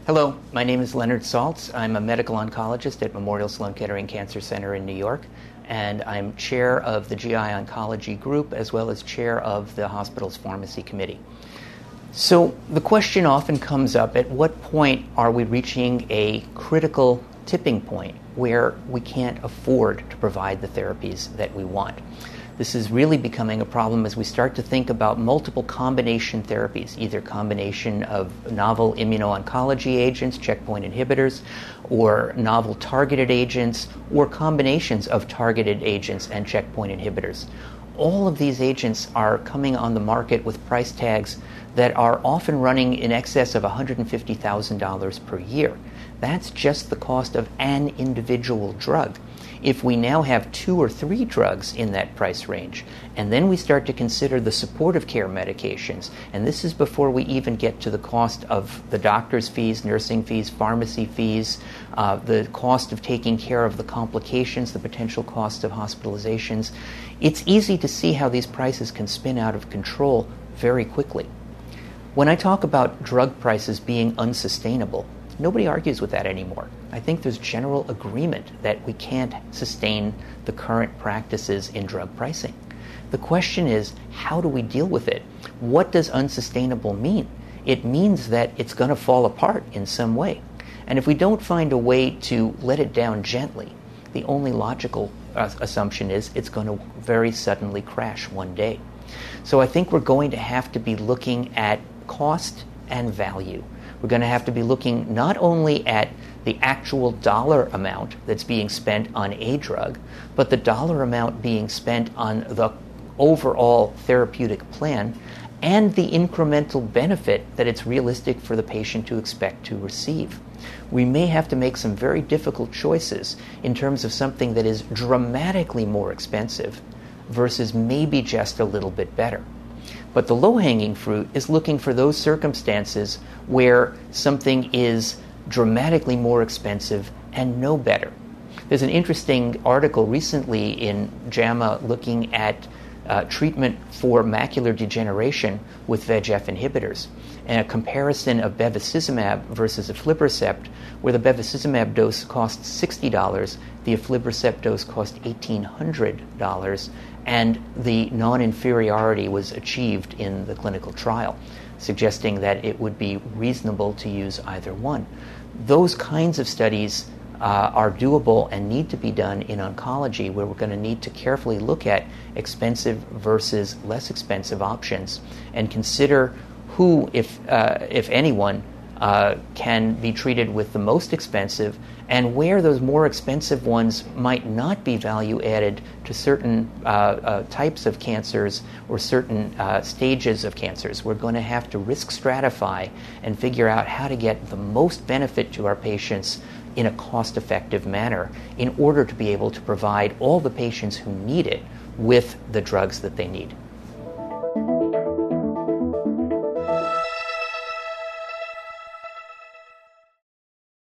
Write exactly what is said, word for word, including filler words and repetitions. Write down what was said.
Hello, my name is Leonard Saltz. I'm a medical oncologist at Memorial Sloan Kettering Cancer Center in New York, and I'm chair of the G I Oncology Group as well as chair of the hospital's pharmacy committee. So the question often comes up, at what point are we reaching a critical tipping point where we can't afford to provide the therapies that we want? This is really becoming a problem as we start to think about multiple combination therapies, either combination of novel immuno-oncology agents, checkpoint inhibitors, or novel targeted agents, or combinations of targeted agents and checkpoint inhibitors. All of these agents are coming on the market with price tags that are often running in excess of one hundred fifty thousand dollars per year. That's just the cost of an individual drug. If we now have two or three drugs in that price range, and then we start to consider the supportive care medications, and this is before we even get to the cost of the doctor's fees, nursing fees, pharmacy fees, uh, the cost of taking care of the complications, the potential cost of hospitalizations, it's easy to see how these prices can spin out of control very quickly. When I talk about drug prices being unsustainable, nobody argues with that anymore. I think there's general agreement that we can't sustain the current practices in drug pricing. The question is, how do we deal with it? What does unsustainable mean? It means that it's going to fall apart in some way. And if we don't find a way to let it down gently, the only logical uh, assumption is it's going to very suddenly crash one day. So I think we're going to have to be looking at cost and value. We're going to have to be looking not only at the actual dollar amount that's being spent on a drug, but the dollar amount being spent on the overall therapeutic plan and the incremental benefit that it's realistic for the patient to expect to receive. We may have to make some very difficult choices in terms of something that is dramatically more expensive versus maybe just a little bit better. But the low-hanging fruit is looking for those circumstances where something is dramatically more expensive and no better. There's an interesting article recently in JAMA looking at uh, treatment for macular degeneration with V E G F inhibitors, and a comparison of bevacizumab versus aflibercept, where the bevacizumab dose costs sixty dollars, the aflibercept dose cost eighteen hundred dollars, and the non-inferiority was achieved in the clinical trial, suggesting that it would be reasonable to use either one. Those kinds of studies uh, are doable and need to be done in oncology, where we're going to need to carefully look at expensive versus less expensive options and consider who, if uh, if anyone, uh, can be treated with the most expensive, and where those more expensive ones might not be value added to certain uh, uh, types of cancers or certain uh, stages of cancers. We're going to have to risk stratify and figure out how to get the most benefit to our patients in a cost-effective manner in order to be able to provide all the patients who need it with the drugs that they need.